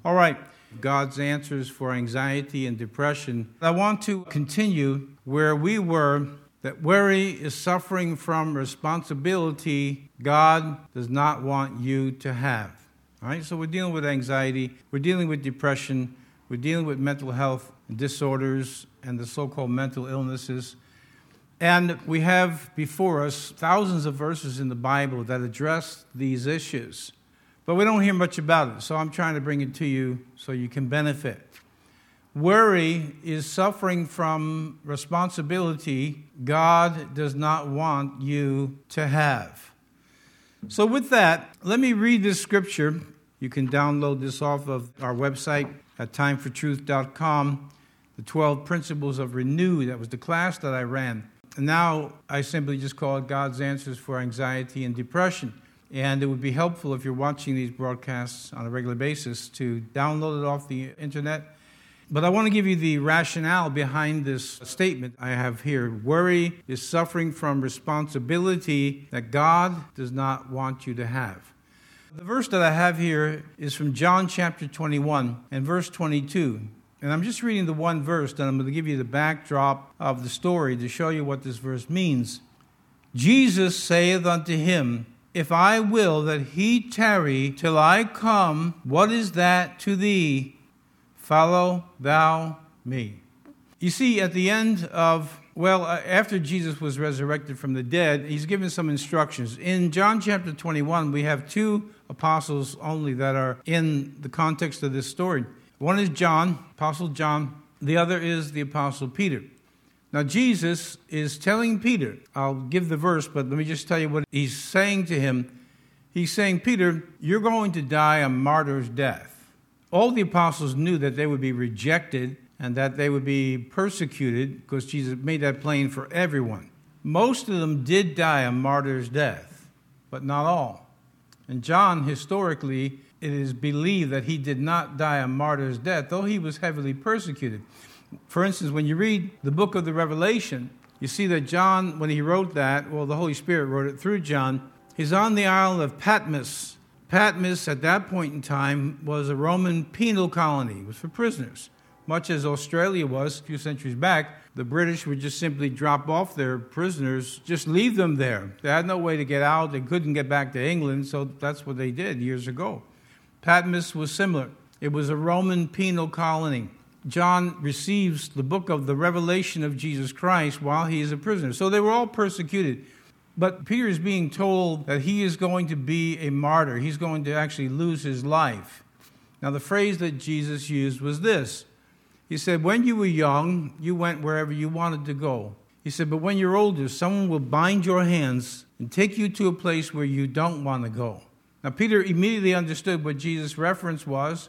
All right, God's answers for anxiety and depression. I want to continue where we were, that worry is suffering from responsibility God does not want you to have. All right, so we're dealing with anxiety, we're dealing with depression, we're dealing with mental health disorders and the so-called mental illnesses. And we have before us thousands of verses in the Bible that address these issues. But we don't hear much about it, so I'm trying to bring it to you so you can benefit. Worry is suffering from responsibility God does not want you to have. So with that, let me read this scripture. You can download this off of our website at timefortruth.com, the 12 Principles of Renew. That was the class that I ran. And now I simply just call it God's Answers for Anxiety and Depression. And it would be helpful if you're watching these broadcasts on a regular basis to download it off the internet. But I want to give you the rationale behind this statement I have here. Worry is suffering from responsibility that God does not want you to have. The verse that I have here is from John chapter 21 and verse 22. And I'm just reading the one verse, then I'm going to give you the backdrop of the story to show you what this verse means. Jesus saith unto him, If I will that he tarry till I come, what is that to thee? Follow thou me. You see, at the end of, after Jesus was resurrected from the dead, he's given some instructions. In John chapter 21, we have two apostles only that are in the context of this story. One is John, Apostle John. The other is the Apostle Peter. Now, Jesus is telling Peter, I'll give the verse, but let me just tell you what he's saying to him. He's saying, Peter, you're going to die a martyr's death. All the apostles knew that they would be rejected and that they would be persecuted because Jesus made that plain for everyone. Most of them did die a martyr's death, but not all. And John, historically, it is believed that he did not die a martyr's death, though he was heavily persecuted. For instance, when you read the book of the Revelation, you see that John, when he wrote that, the Holy Spirit wrote it through John, he's on the island of Patmos. Patmos, at that point in time, was a Roman penal colony. It was for prisoners. Much as Australia was a few centuries back, the British would just simply drop off their prisoners, just leave them there. They had no way to get out. They couldn't get back to England, so that's what they did years ago. Patmos was similar. It was a Roman penal colony. John receives the book of the revelation of Jesus Christ while he is a prisoner. So they were all persecuted. But Peter is being told that he is going to be a martyr. He's going to actually lose his life. Now, the phrase that Jesus used was this. He said, when you were young, you went wherever you wanted to go. He said, but when you're older, someone will bind your hands and take you to a place where you don't want to go. Now, Peter immediately understood what Jesus' reference was.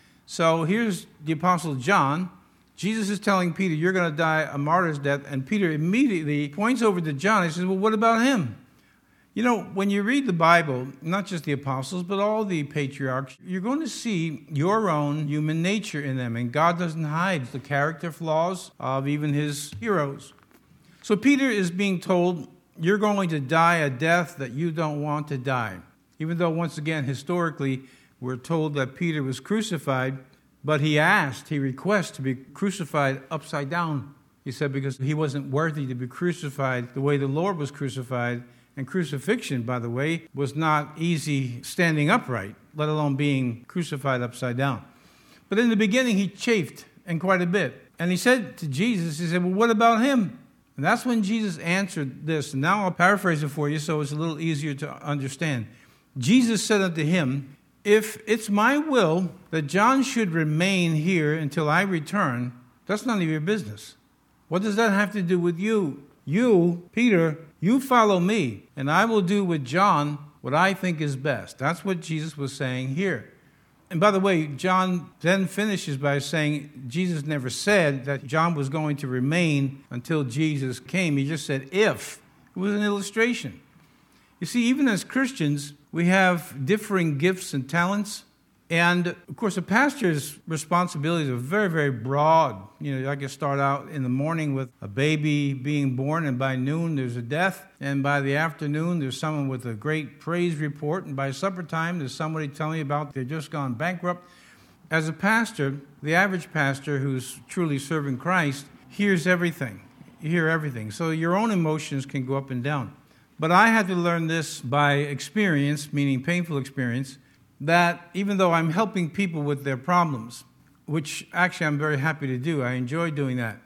So here's the Apostle John. Jesus is telling Peter, you're going to die a martyr's death. And Peter immediately points over to John and says, well, what about him? You know, when you read the Bible, not just the apostles, but all the patriarchs, you're going to see your own human nature in them. And God doesn't hide the character flaws of even his heroes. So Peter is being told, you're going to die a death that you don't want to die. Even though, once again, historically, we're told that Peter was crucified, but he requested to be crucified upside down. He said because he wasn't worthy to be crucified the way the Lord was crucified. And crucifixion, by the way, was not easy standing upright, let alone being crucified upside down. But in the beginning, he chafed, and quite a bit. And he said to Jesus, he said, well, what about him? And that's when Jesus answered this. And now I'll paraphrase it for you so it's a little easier to understand. Jesus said unto him, if it's my will that John should remain here until I return, that's none of your business. What does that have to do with you? You, Peter, you follow me, and I will do with John what I think is best. That's what Jesus was saying here. And by the way, John then finishes by saying Jesus never said that John was going to remain until Jesus came. He just said if. It was an illustration. You see, even as Christians, we have differing gifts and talents. And, of course, a pastor's responsibilities are very, very broad. You know, I can start out in the morning with a baby being born, and by noon there's a death. And by the afternoon there's someone with a great praise report. And by supper time there's somebody telling you about they've just gone bankrupt. As a pastor, the average pastor who's truly serving Christ hears everything. You hear everything. So your own emotions can go up and down. But I had to learn this by experience, meaning painful experience, that even though I'm helping people with their problems, which actually I'm very happy to do, I enjoy doing that,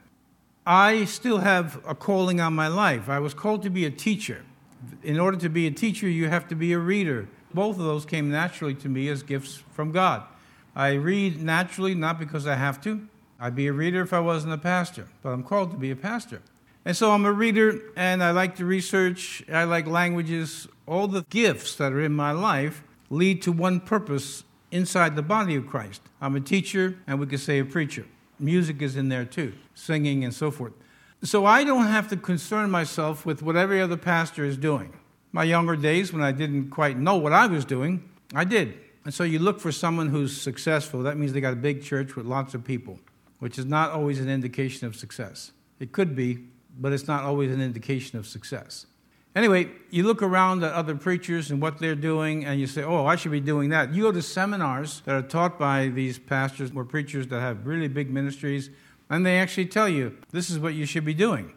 I still have a calling on my life. I was called to be a teacher. In order to be a teacher, you have to be a reader. Both of those came naturally to me as gifts from God. I read naturally, not because I have to. I'd be a reader if I wasn't a pastor, but I'm called to be a pastor. And so I'm a reader, and I like to research. I like languages. All the gifts that are in my life lead to one purpose inside the body of Christ. I'm a teacher, and we could say a preacher. Music is in there too, singing and so forth. So I don't have to concern myself with what every other pastor is doing. My younger days, when I didn't quite know what I was doing, I did. And so you look for someone who's successful. That means they got a big church with lots of people, which is not always an indication of success. It could be, but it's not always an indication of success. Anyway, you look around at other preachers and what they're doing, and you say, oh, I should be doing that. You go to seminars that are taught by these pastors or preachers that have really big ministries, and they actually tell you, this is what you should be doing.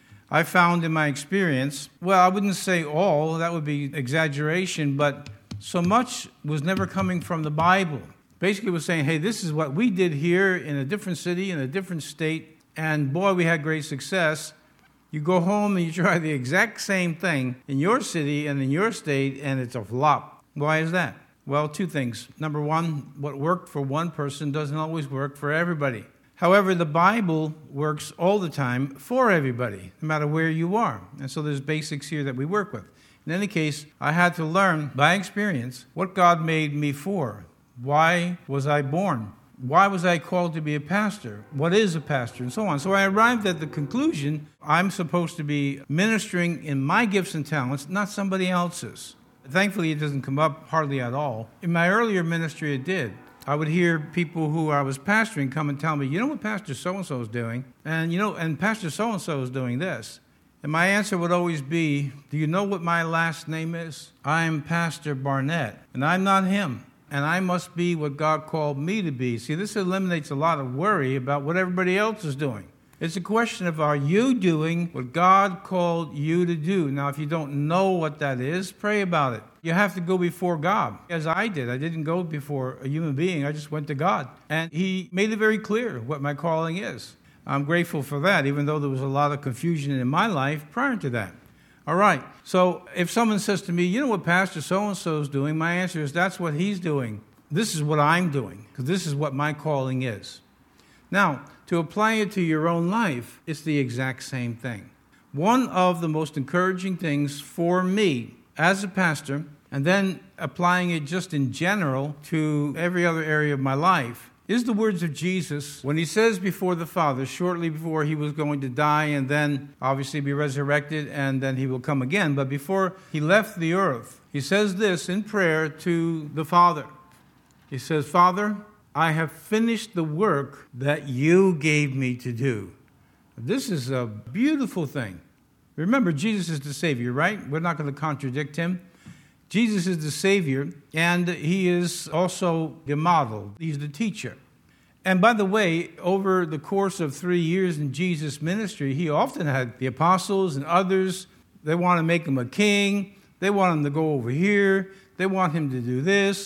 I found in my experience, well, I wouldn't say all, that would be exaggeration, but so much was never coming from the Bible. Basically, it was saying, hey, this is what we did here in a different city, in a different state, and boy, we had great success. You go home and you try the exact same thing in your city and in your state, and it's a flop. Why is that? Well, two things. Number one, what worked for one person doesn't always work for everybody. However, the Bible works all the time for everybody, no matter where you are. And so there's basics here that we work with. In any case, I had to learn by experience what God made me for. Why was I born? Why was I called to be a pastor? What is a pastor? And so on. So I arrived at the conclusion I'm supposed to be ministering in my gifts and talents, not somebody else's. Thankfully, it doesn't come up hardly at all. In my earlier ministry, it did. I would hear people who I was pastoring come and tell me, you know what Pastor so-and-so is doing? And Pastor so-and-so is doing this. And my answer would always be, do you know what my last name is? I'm Pastor Barnett, and I'm not him. And I must be what God called me to be. See, this eliminates a lot of worry about what everybody else is doing. It's a question of, are you doing what God called you to do? Now, if you don't know what that is, pray about it. You have to go before God, as I did. I didn't go before a human being. I just went to God. And He made it very clear what my calling is. I'm grateful for that, even though there was a lot of confusion in my life prior to that. All right, so if someone says to me, you know what Pastor so-and-so is doing, my answer is, that's what he's doing. This is what I'm doing, because this is what my calling is. Now, to apply it to your own life, it's the exact same thing. One of the most encouraging things for me as a pastor, and then applying it just in general to every other area of my life, is the words of Jesus when He says before the Father, shortly before He was going to die and then obviously be resurrected and then He will come again. But before He left the earth, He says this in prayer to the Father. He says, Father, I have finished the work that you gave me to do. This is a beautiful thing. Remember, Jesus is the Savior, right? We're not going to contradict Him. Jesus is the Savior, and He is also the model. He's the teacher. And by the way, over the course of 3 years in Jesus' ministry, He often had the apostles and others. They want to make Him a king. They want Him to go over here. They want Him to do this.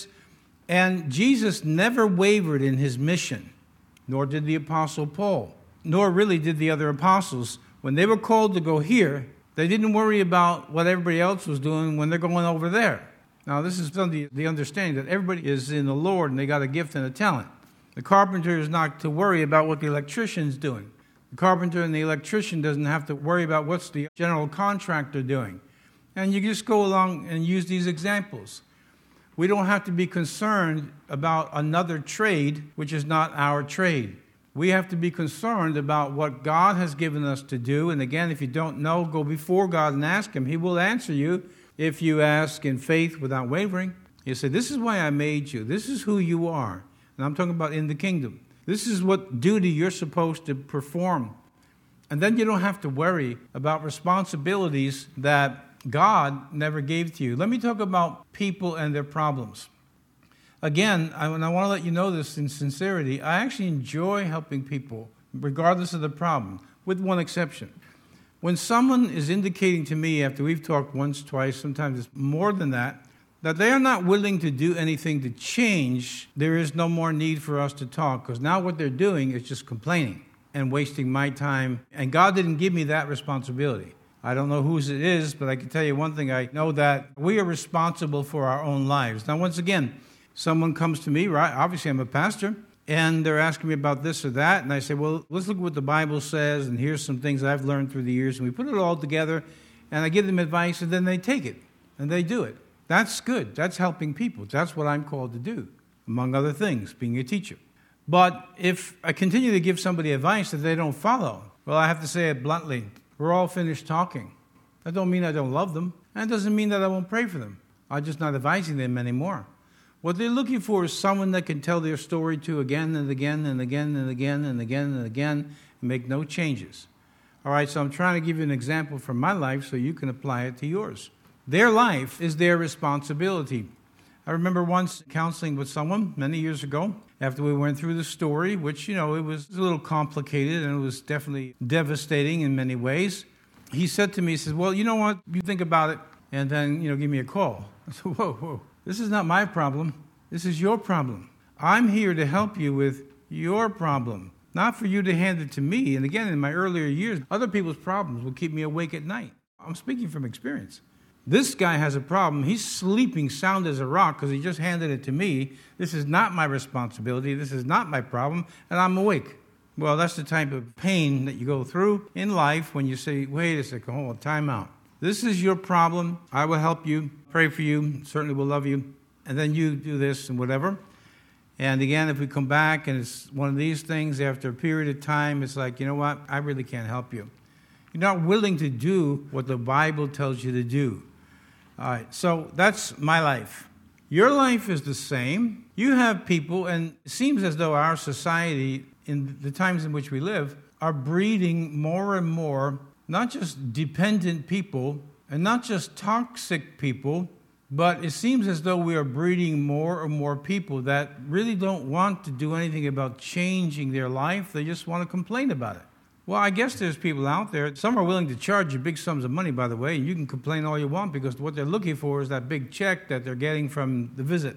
And Jesus never wavered in His mission, nor did the Apostle Paul, nor really did the other apostles. When they were called to go here, they didn't worry about what everybody else was doing when they're going over there. Now, this is the understanding that everybody is in the Lord and they got a gift and a talent. The carpenter is not to worry about what the electrician's doing. The carpenter and the electrician doesn't have to worry about what's the general contractor doing. And you just go along and use these examples. We don't have to be concerned about another trade, which is not our trade. We have to be concerned about what God has given us to do. And again, if you don't know, go before God and ask Him. He will answer you if you ask in faith without wavering. He'll say, this is why I made you. This is who you are. And I'm talking about in the kingdom. This is what duty you're supposed to perform. And then you don't have to worry about responsibilities that God never gave to you. Let me talk about people and their problems. Again, I want to let you know this in sincerity. I actually enjoy helping people, regardless of the problem, with one exception. When someone is indicating to me after we've talked once, twice, sometimes it's more than that they are not willing to do anything to change, there is no more need for us to talk, because now what they're doing is just complaining and wasting my time. And God didn't give me that responsibility. I don't know whose it is, but I can tell you one thing. I know that we are responsible for our own lives. Now, once again, someone comes to me, right? Obviously, I'm a pastor, and they're asking me about this or that. And I say, well, let's look at what the Bible says, and here's some things I've learned through the years. And we put it all together, and I give them advice, and then they take it, and they do it. That's good. That's helping people. That's what I'm called to do, among other things, being a teacher. But if I continue to give somebody advice that they don't follow, well, I have to say it bluntly. We're all finished talking. That don't mean I don't love them. And it doesn't mean that I won't pray for them. I'm just not advising them anymore. What they're looking for is someone that can tell their story to again and again and again and again and again and again and make no changes. All right, so I'm trying to give you an example from my life so you can apply it to yours. Their life is their responsibility. I remember once counseling with someone many years ago after we went through the story, which, it was a little complicated and it was definitely devastating in many ways. He said to me, he says, well, you know what? You think about it and then, give me a call. I said, whoa. This is not my problem. This is your problem. I'm here to help you with your problem, not for you to hand it to me. And again, in my earlier years, other people's problems will keep me awake at night. I'm speaking from experience. This guy has a problem. He's sleeping sound as a rock because he just handed it to me. This is not my responsibility. This is not my problem, and I'm awake. Well, that's the type of pain that you go through in life when you say, wait a second, hold on, time out. This is your problem. I will help you, pray for you, certainly will love you, and then you do this and whatever. And again, if we come back and it's one of these things, after a period of time, it's like, you know what, I really can't help you. You're not willing to do what the Bible tells you to do. All right, so that's my life. Your life is the same. You have people, and it seems as though our society, in the times in which we live, are breeding more and more, not just dependent people, and not just toxic people, but it seems as though we are breeding more and more people that really don't want to do anything about changing their life. They just want to complain about it. Well, I guess there's people out there. Some are willing to charge you big sums of money, by the way, and you can complain all you want because what they're looking for is that big check that they're getting from the visit.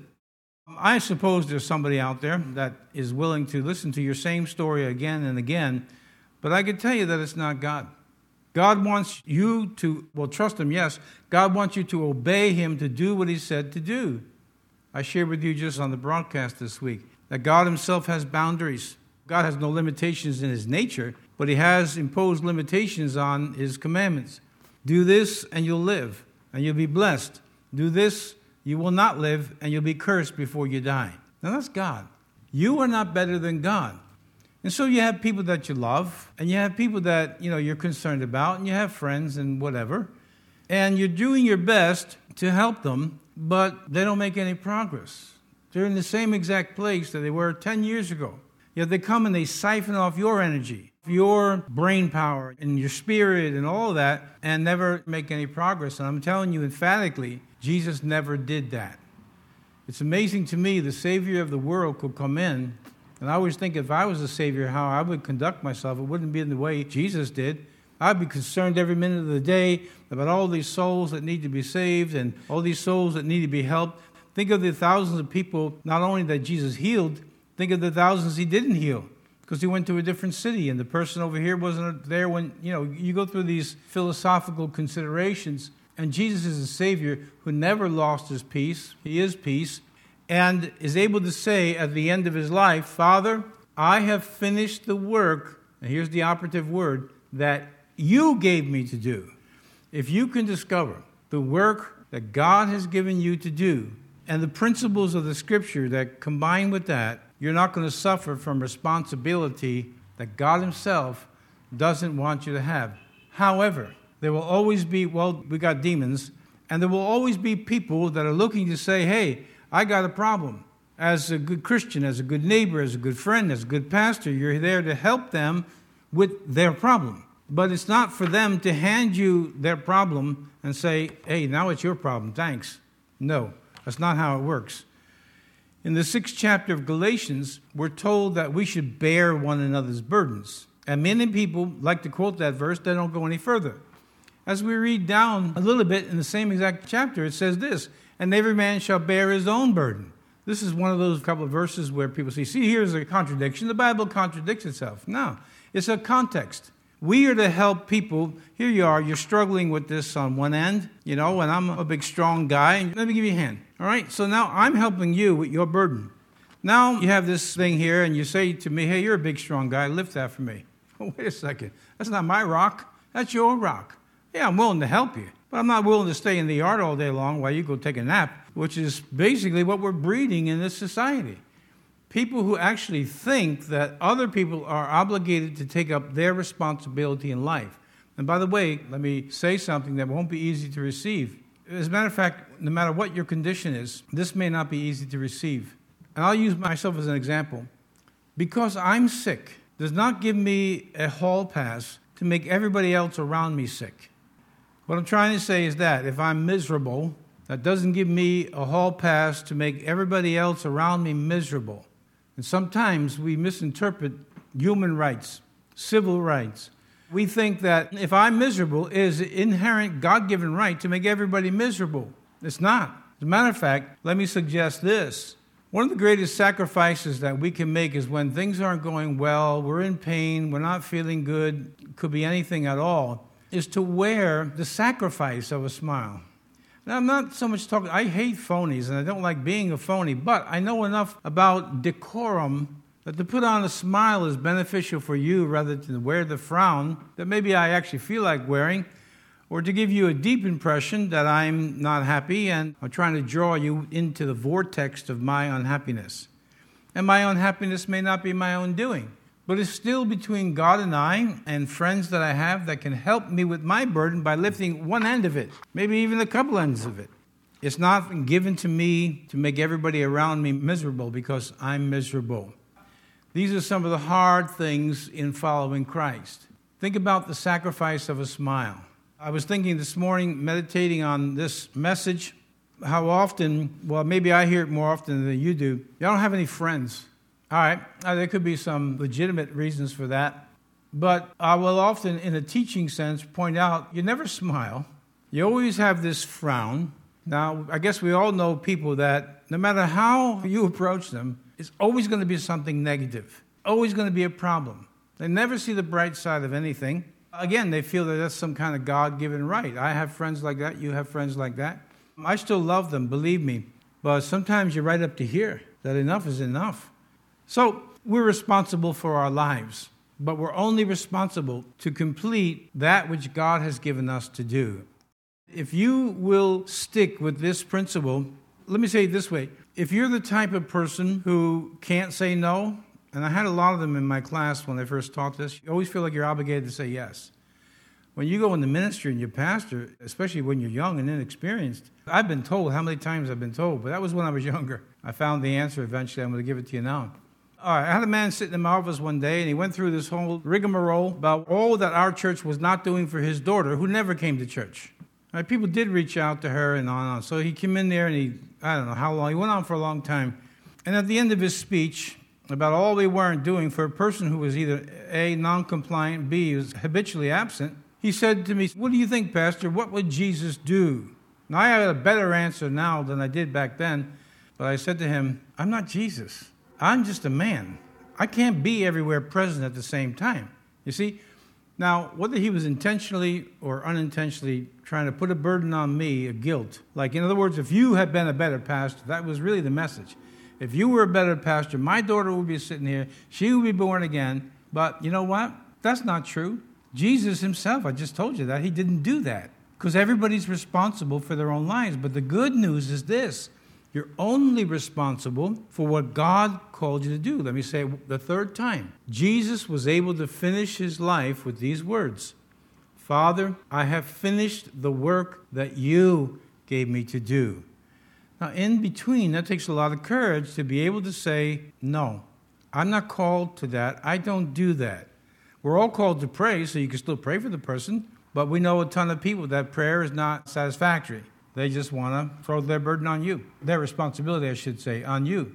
I suppose there's somebody out there that is willing to listen to your same story again and again, but I can tell you that it's not God. God wants you to, trust Him, yes. God wants you to obey Him to do what He said to do. I shared with you just on the broadcast this week that God Himself has boundaries. God has no limitations in His nature, but He has imposed limitations on His commandments. Do this and you'll live, and you'll be blessed. Do this, you will not live, and you'll be cursed before you die. Now that's God. You are not better than God. And so you have people that you love, and you have people that, you're concerned about, and you have friends and whatever. And you're doing your best to help them, but they don't make any progress. They're in the same exact place that they were 10 years ago. Yet they come and they siphon off your energy, your brain power, and your spirit and all of that, and never make any progress. And I'm telling you emphatically, Jesus never did that. It's amazing to me the Savior of the world could come in, and I always think if I was the Savior, how I would conduct myself. It wouldn't be in the way Jesus did. I'd be concerned every minute of the day about all these souls that need to be saved and all these souls that need to be helped. Think of the thousands of people, not only that Jesus healed, think of the thousands He didn't heal because He went to a different city and the person over here wasn't there when, you go through these philosophical considerations, and Jesus is a Savior who never lost His peace. He is peace, and is able to say at the end of His life, Father, I have finished the work, and here's the operative word, that You gave me to do. If you can discover the work that God has given you to do and the principles of the Scripture that combine with that, you're not going to suffer from responsibility that God Himself doesn't want you to have. However, there will always be, we got demons, and there will always be people that are looking to say, hey, I got a problem. As a good Christian, as a good neighbor, as a good friend, as a good pastor, you're there to help them with their problem. But it's not for them to hand you their problem and say, hey, now it's your problem, thanks. No, that's not how it works. In the 6th chapter of Galatians, we're told that we should bear one another's burdens. And many people like to quote that verse, they don't go any further. As we read down a little bit in the same exact chapter, it says this, and every man shall bear his own burden. This is one of those couple of verses where people say, see, here's a contradiction. The Bible contradicts itself. No, it's a context. We are to help people. Here you are, you're struggling with this on one end, and I'm a big, strong guy. And let me give you a hand. All right, so now I'm helping you with your burden. Now you have this thing here, and you say to me, hey, you're a big, strong guy. Lift that for me. Oh, wait a second. That's not my rock. That's your rock. Yeah, I'm willing to help you, but I'm not willing to stay in the yard all day long while you go take a nap, which is basically what we're breeding in this society. People who actually think that other people are obligated to take up their responsibility in life. And by the way, let me say something that won't be easy to receive. As a matter of fact, no matter what your condition is, this may not be easy to receive. And I'll use myself as an example. Because I'm sick does not give me a hall pass to make everybody else around me sick. What I'm trying to say is that if I'm miserable, that doesn't give me a hall pass to make everybody else around me miserable. And sometimes we misinterpret human rights, civil rights. We think that if I'm miserable, it is an inherent God-given right to make everybody miserable. It's not. As a matter of fact, let me suggest this. One of the greatest sacrifices that we can make is when things aren't going well, we're in pain, we're not feeling good, could be anything at all, is to wear the sacrifice of a smile. Now, I'm not so much talking, I hate phonies, and I don't like being a phony, but I know enough about decorum that to put on a smile is beneficial for you rather than wear the frown that maybe I actually feel like wearing, or to give you a deep impression that I'm not happy and I'm trying to draw you into the vortex of my unhappiness. And my unhappiness may not be my own doing, but it's still between God and I and friends that I have that can help me with my burden by lifting one end of it, maybe even a couple ends of it. It's not given to me to make everybody around me miserable because I'm miserable. These are some of the hard things in following Christ. Think about the sacrifice of a smile. I was thinking this morning, meditating on this message, how often, well, maybe I hear it more often than you do, you don't have any friends. All right, there could be some legitimate reasons for that. But I will often, in a teaching sense, point out you never smile. You always have this frown. Now, I guess we all know people that no matter how you approach them, it's always going to be something negative, always going to be a problem. They never see the bright side of anything. Again, they feel that that's some kind of God-given right. I have friends like that. You have friends like that. I still love them, believe me. But sometimes you're right up to here, that enough is enough. So we're responsible for our lives, but we're only responsible to complete that which God has given us to do. If you will stick with this principle, let me say it this way. If you're the type of person who can't say no, and I had a lot of them in my class when I first taught this, you always feel like you're obligated to say yes. When you go into ministry and you're pastor, especially when you're young and inexperienced, I've been told how many times I've been told, but that was when I was younger. I found the answer eventually. I'm going to give it to you now. All right, I had a man sitting in my office one day, and he went through this whole rigmarole about all that our church was not doing for his daughter, who never came to church. All right, people did reach out to her and on and on. So he came in there, and I don't know how long, he went on for a long time. And at the end of his speech, about all we weren't doing for a person who was either A, non-compliant, B, was habitually absent, he said to me, "What do you think, Pastor? What would Jesus do?" Now, I have a better answer now than I did back then, but I said to him, "I'm not Jesus. I'm just a man. I can't be everywhere present at the same time." You see? Now, whether he was intentionally or unintentionally trying to put a burden on me, a guilt, like, in other words, if you had been a better pastor, that was really the message. If you were a better pastor, my daughter would be sitting here, she would be born again, but you know what? That's not true. Jesus himself, I just told you that, he didn't do that because everybody's responsible for their own lives. But the good news is this. You're only responsible for what God called you to do. Let me say it the third time. Jesus was able to finish his life with these words. "Father, I have finished the work that you gave me to do." Now, in between, that takes a lot of courage to be able to say, "No, I'm not called to that. I don't do that." We're all called to pray, so you can still pray for the person, but we know a ton of people that prayer is not satisfactory. They just want to throw their burden on you. Their responsibility, I should say, on you.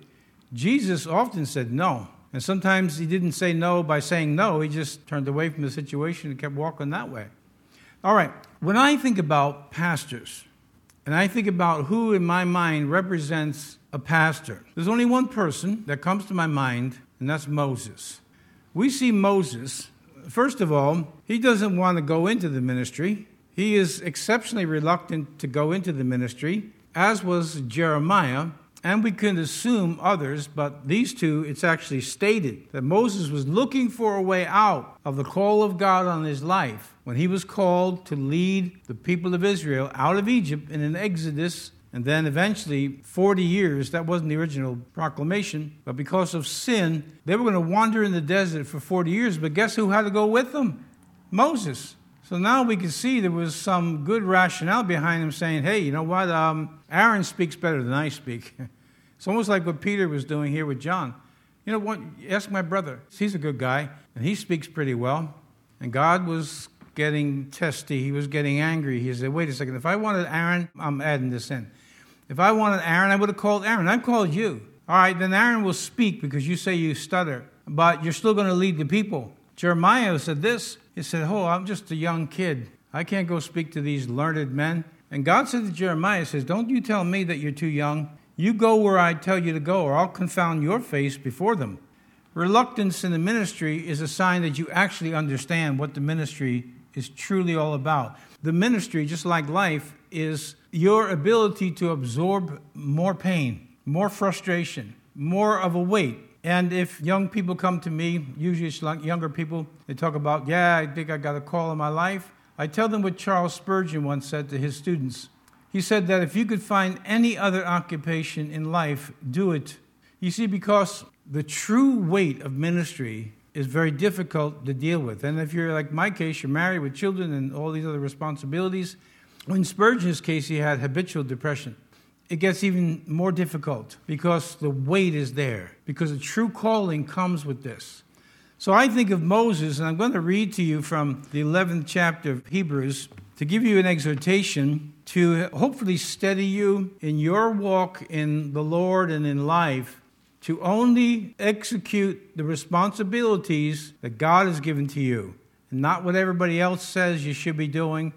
Jesus often said no. And sometimes he didn't say no by saying no. He just turned away from the situation and kept walking that way. All right. When I think about pastors, and I think about who in my mind represents a pastor, there's only one person that comes to my mind, and that's Moses. We see Moses, first of all, he doesn't want to go into the ministry. He is exceptionally reluctant to go into the ministry, as was Jeremiah. And we can assume others, but these two, it's actually stated that Moses was looking for a way out of the call of God on his life when he was called to lead the people of Israel out of Egypt in an exodus, and then eventually 40 years. That wasn't the original proclamation, but because of sin, they were going to wander in the desert for 40 years. But guess who had to go with them? Moses. So now we can see there was some good rationale behind him saying, hey, you know what? Aaron speaks better than I speak. It's almost like what Peter was doing here with John. You know what? Ask my brother. He's a good guy, and he speaks pretty well. And God was getting testy. He was getting angry. He said, wait a second. If I wanted Aaron, I'm adding this in. If I wanted Aaron, I would have called Aaron. I've called you. All right, then Aaron will speak because you say you stutter, but you're still going to lead the people. Jeremiah said this. He said, I'm just a young kid. I can't go speak to these learned men. And God said to Jeremiah, says, don't you tell me that you're too young. You go where I tell you to go, or I'll confound your face before them. Reluctance in the ministry is a sign that you actually understand what the ministry is truly all about. The ministry, just like life, is your ability to absorb more pain, more frustration, more of a weight. And if young people come to me, usually it's like younger people, they talk about, I think I got a call in my life. I tell them what Charles Spurgeon once said to his students. He said that if you could find any other occupation in life, do it. You see, because the true weight of ministry is very difficult to deal with. And if you're like my case, you're married with children and all these other responsibilities. In Spurgeon's case, he had habitual depression. It gets even more difficult because the weight is there, because a true calling comes with this. So I think of Moses, and I'm going to read to you from the 11th chapter of Hebrews to give you an exhortation to hopefully steady you in your walk in the Lord and in life, to only execute the responsibilities that God has given to you, and not what everybody else says you should be doing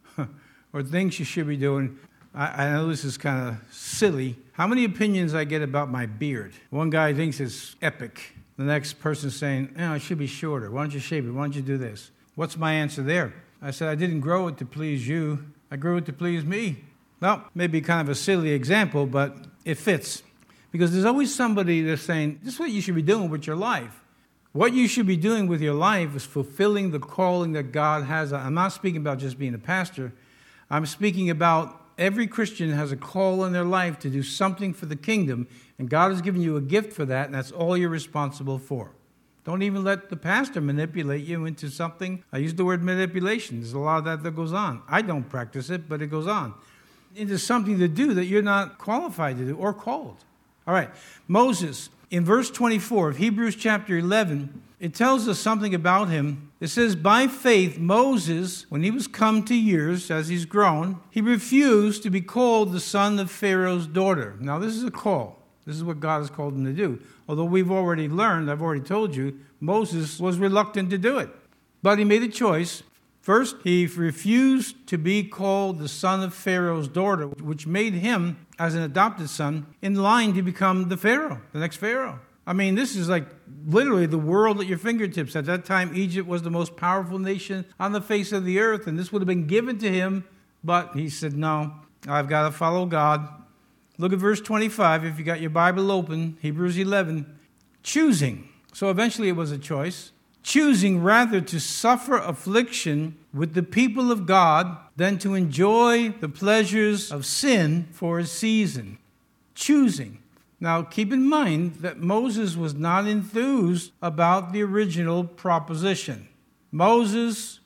or thinks you should be doing. I know this is kind of silly. How many opinions I get about my beard? One guy thinks it's epic. The next person's saying, it should be shorter. Why don't you shave it? Why don't you do this? What's my answer there? I said, I didn't grow it to please you. I grew it to please me. Well, maybe kind of a silly example, but it fits. Because there's always somebody that's saying, this is what you should be doing with your life. What you should be doing with your life is fulfilling the calling that God has. I'm not speaking about just being a pastor. I'm speaking about every Christian has a call in their life to do something for the kingdom, and God has given you a gift for that, and that's all you're responsible for. Don't even let the pastor manipulate you into something. I use the word manipulation. There's a lot of that goes on. I don't practice it, but it goes on. Into something to do that you're not qualified to do or called. All right, Moses, in verse 24 of Hebrews chapter 11, it tells us something about him. It says, by faith, Moses, when he was come to years, as he's grown, he refused to be called the son of Pharaoh's daughter. Now, this is a call. This is what God has called him to do. Although we've already learned, I've already told you, Moses was reluctant to do it. But he made a choice. First, he refused to be called the son of Pharaoh's daughter, which made him, as an adopted son, in line to become the Pharaoh, the next Pharaoh. I mean, this is like literally the world at your fingertips. At that time, Egypt was the most powerful nation on the face of the earth, and this would have been given to him. But he said, no, I've got to follow God. Look at verse 25, if you got your Bible open, Hebrews 11. Choosing. So eventually it was a choice. Choosing rather to suffer affliction with the people of God than to enjoy the pleasures of sin for a season. Choosing. Now, keep in mind that Moses was not enthused about the original proposition. Moses,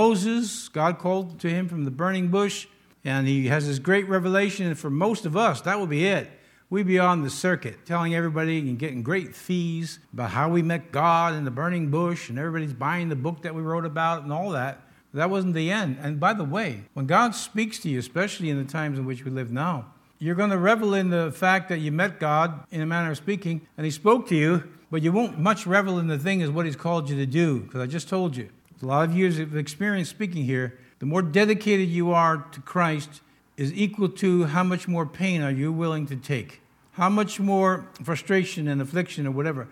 God called to him from the burning bush, and he has this great revelation, and for most of us, that will be it. We'd be on the circuit, telling everybody and getting great fees about how we met God in the burning bush, and everybody's buying the book that we wrote about and all that. That wasn't the end. And by the way, when God speaks to you, especially in the times in which we live now, You're going to revel in the fact that you met God, in a manner of speaking, and He spoke to you, but you won't much revel in the thing as what He's called you to do, because I just told you. A lot of years of experience speaking here. The more dedicated you are to Christ is equal to how much more pain are you willing to take. How much more frustration and affliction or whatever.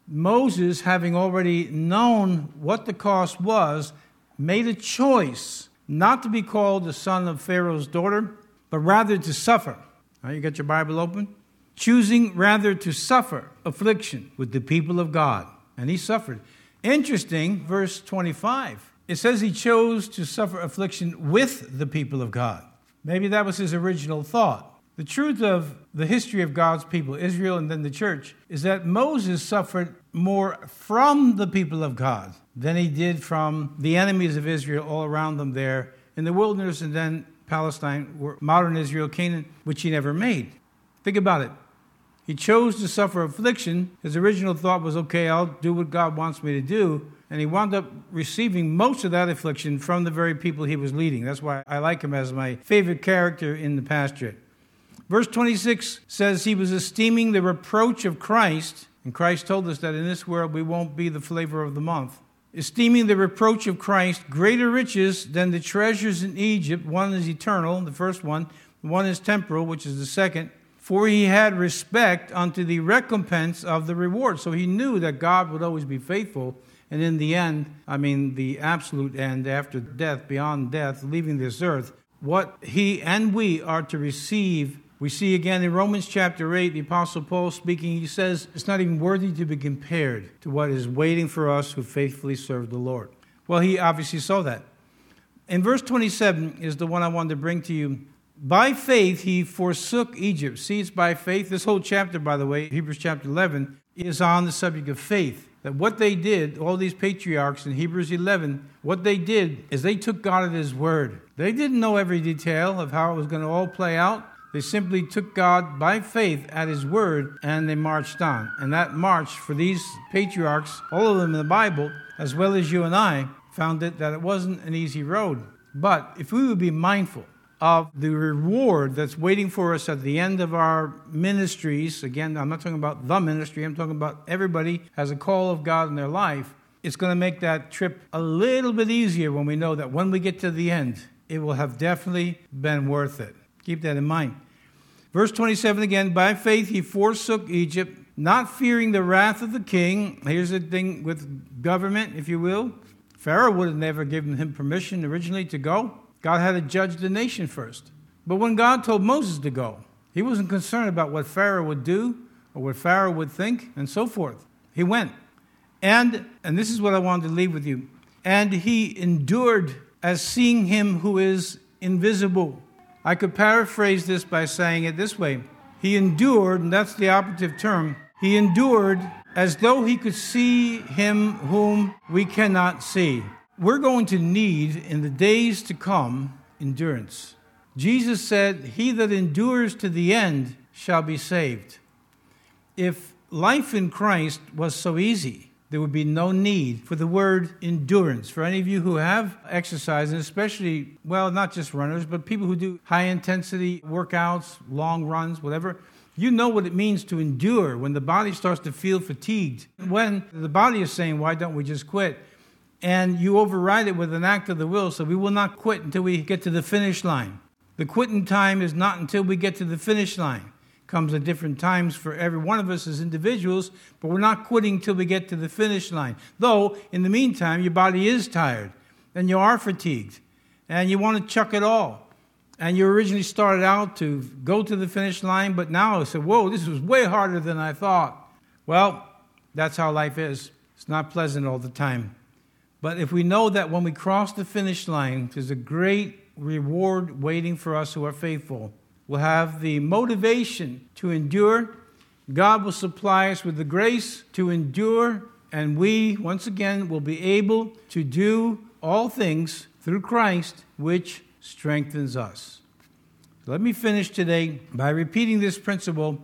Moses, having already known what the cost was, made a choice not to be called the son of Pharaoh's daughter, but rather to suffer. All right, you got your Bible open? Choosing rather to suffer affliction with the people of God. And he suffered. Interesting, verse 25. It says he chose to suffer affliction with the people of God. Maybe that was his original thought. The truth of the history of God's people, Israel and then the church, is that Moses suffered more from the people of God than he did from the enemies of Israel all around them there in the wilderness and then Palestine, modern Israel, Canaan, which he never made. Think about it. He chose to suffer affliction. His original thought was, okay, I'll do what God wants me to do. And he wound up receiving most of that affliction from the very people he was leading. That's why I like him as my favorite character in the pastorate. Verse 26 says he was esteeming the reproach of Christ, and Christ told us that in this world we won't be the flavor of the month. Esteeming the reproach of Christ greater riches than the treasures in Egypt. One is eternal, the first one. One is temporal, which is the second. For he had respect unto the recompense of the reward. So he knew that God would always be faithful. And in the end, the absolute end, after death, beyond death, leaving this earth, what he and we are to receive. We see again in Romans chapter 8, the Apostle Paul speaking, he says, it's not even worthy to be compared to what is waiting for us who faithfully serve the Lord. Well, he obviously saw that. In verse 27 is the one I wanted to bring to you. By faith, he forsook Egypt. See, it's by faith. This whole chapter, by the way, Hebrews chapter 11, is on the subject of faith. That what they did, all these patriarchs in Hebrews 11, what they did is they took God at His word. They didn't know every detail of how it was going to all play out. They simply took God by faith at His word and they marched on. And that march for these patriarchs, all of them in the Bible, as well as you and I, found that it wasn't an easy road. But if we would be mindful of the reward that's waiting for us at the end of our ministries. Again, I'm not talking about the ministry. I'm talking about everybody has a call of God in their life. It's going to make that trip a little bit easier when we know that when we get to the end, it will have definitely been worth it. Keep that in mind. Verse 27 again, by faith he forsook Egypt, not fearing the wrath of the king. Here's the thing with government, if you will. Pharaoh would have never given him permission originally to go. God had to judge the nation first. But when God told Moses to go, he wasn't concerned about what Pharaoh would do or what Pharaoh would think and so forth. He went. And this is what I wanted to leave with you. And he endured as seeing him who is invisible. I could paraphrase this by saying it this way. He endured, and that's the operative term, he endured as though he could see him whom we cannot see. We're going to need, in the days to come, endurance. Jesus said, he that endures to the end shall be saved. If life in Christ was so easy, there would be no need for the word endurance. For any of you who have exercise, and especially, well, not just runners, but people who do high-intensity workouts, long runs, whatever, you know what it means to endure when the body starts to feel fatigued. When the body is saying, why don't we just quit? And you override it with an act of the will, so we will not quit until we get to the finish line. The quitting time is not until we get to the finish line. It comes at different times for every one of us as individuals, but we're not quitting until we get to the finish line. Though, in the meantime, your body is tired, and you are fatigued, and you want to chuck it all. And you originally started out to go to the finish line, but now you say, whoa, this was way harder than I thought. Well, that's how life is. It's not pleasant all the time. But if we know that when we cross the finish line, there's a great reward waiting for us who are faithful. We'll have the motivation to endure. God will supply us with the grace to endure. And we, once again, will be able to do all things through Christ, which strengthens us. So let me finish today by repeating this principle.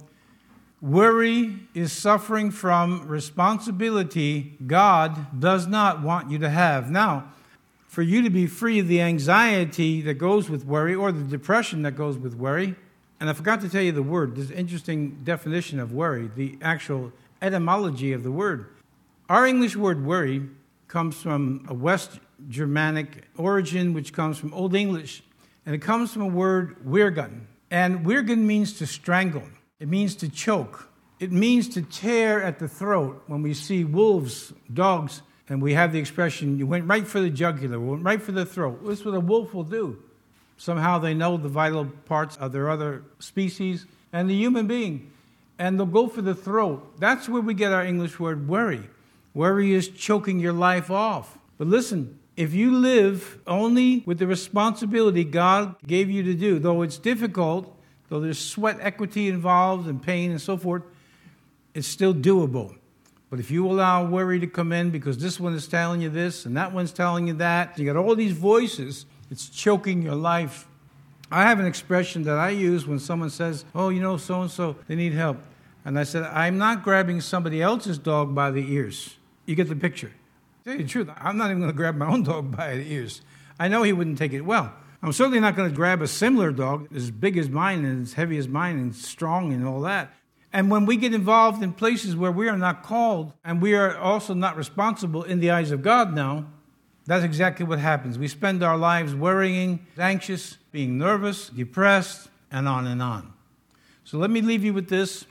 Worry is suffering from responsibility God does not want you to have. Now, for you to be free of the anxiety that goes with worry or the depression that goes with worry, And I forgot to tell you the word. There's an interesting definition of worry, the actual etymology of the word. Our English word worry comes from a West Germanic origin, which comes from Old English. And it comes from a word, wirgen. And wirgen means to strangle. It means to choke. It means to tear at the throat. When we see wolves, dogs, and we have the expression, you went right for the jugular, went right for the throat. This is what a wolf will do. Somehow they know the vital parts of their other species and the human being. And they'll go for the throat. That's where we get our English word worry. Worry is choking your life off. But listen, if you live only with the responsibility God gave you to do, though it's difficult, though there's sweat equity involved and pain and so forth, it's still doable. But if you allow worry to come in because this one is telling you this and that one's telling you that, you got all these voices, it's choking your life. I have an expression that I use when someone says, oh, you know, so-and-so, they need help. And I said, I'm not grabbing somebody else's dog by the ears. You get the picture. To tell you the truth, I'm not even going to grab my own dog by the ears. I know he wouldn't take it well. I'm certainly not going to grab a similar dog as big as mine and as heavy as mine and strong and all that. And when we get involved in places where we are not called and we are also not responsible in the eyes of God now, that's exactly what happens. We spend our lives worrying, anxious, being nervous, depressed, and on and on. So let me leave you with this.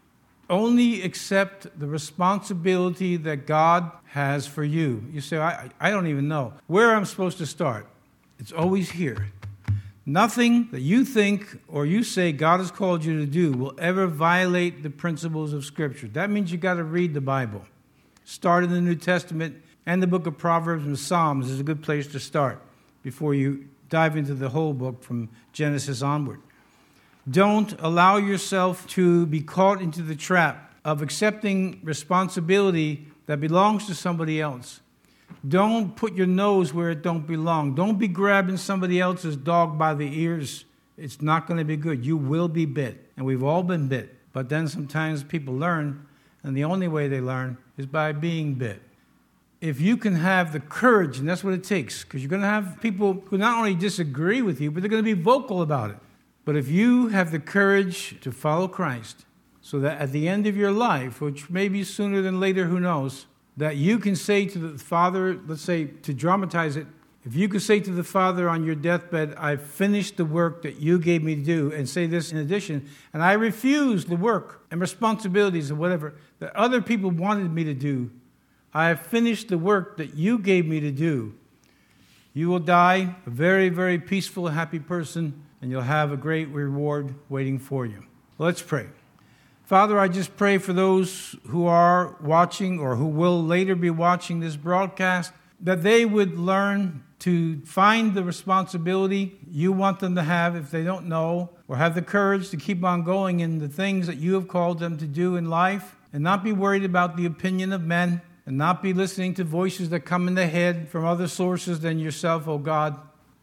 Only accept the responsibility that God has for you. You say, I don't even know where I'm supposed to start. It's always here. Nothing that you think or you say God has called you to do will ever violate the principles of Scripture. That means you've got to read the Bible. Start in the New Testament and the book of Proverbs and Psalms is a good place to start before you dive into the whole book from Genesis onward. Don't allow yourself to be caught into the trap of accepting responsibility that belongs to somebody else. Don't put your nose where it don't belong. Don't be grabbing somebody else's dog by the ears. It's not going to be good. You will be bit, and we've all been bit. But then sometimes people learn, and the only way they learn is by being bit. If you can have the courage, and that's what it takes, because you're going to have people who not only disagree with you, but they're going to be vocal about it. But if you have the courage to follow Christ, so that at the end of your life, which may be sooner than later, who knows, that you can say to the Father, let's say, to dramatize it, if you could say to the Father on your deathbed, I've finished the work that you gave me to do, and say this in addition, and I refuse the work and responsibilities and whatever that other people wanted me to do, I have finished the work that you gave me to do. You will die a very, very peaceful, happy person, and you'll have a great reward waiting for you. Let's pray. Father, I just pray for those who are watching or who will later be watching this broadcast, that they would learn to find the responsibility you want them to have if they don't know, or have the courage to keep on going in the things that you have called them to do in life, and not be worried about the opinion of men, and not be listening to voices that come in the head from other sources than yourself, oh God.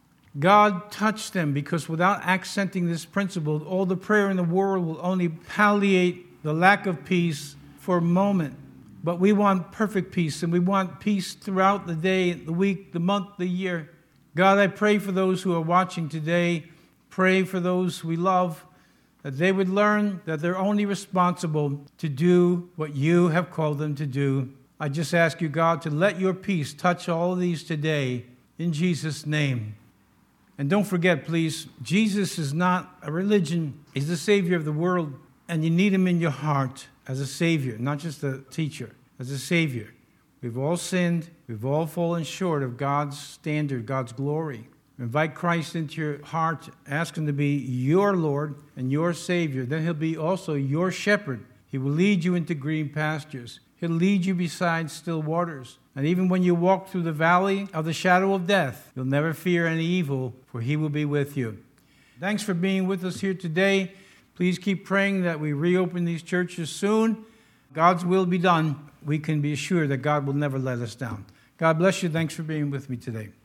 God, touch them, because without accenting this principle, all the prayer in the world will only palliate the lack of peace for a moment. But we want perfect peace, and we want peace throughout the day, the week, the month, the year. God, I pray for those who are watching today. Pray for those we love, that they would learn that they're only responsible to do what you have called them to do. I just ask you, God, to let your peace touch all of these today, in Jesus' name. And don't forget, please, Jesus is not a religion. He's the Savior of the world, and you need him in your heart as a Savior, not just a teacher, as a Savior. We've all sinned. We've all fallen short of God's standard, God's glory. Invite Christ into your heart. Ask him to be your Lord and your Savior. Then he'll be also your shepherd. He will lead you into green pastures. He'll lead you beside still waters. And even when you walk through the valley of the shadow of death, you'll never fear any evil, for he will be with you. Thanks for being with us here today. Please keep praying that we reopen these churches soon. God's will be done. We can be assured that God will never let us down. God bless you. Thanks for being with me today.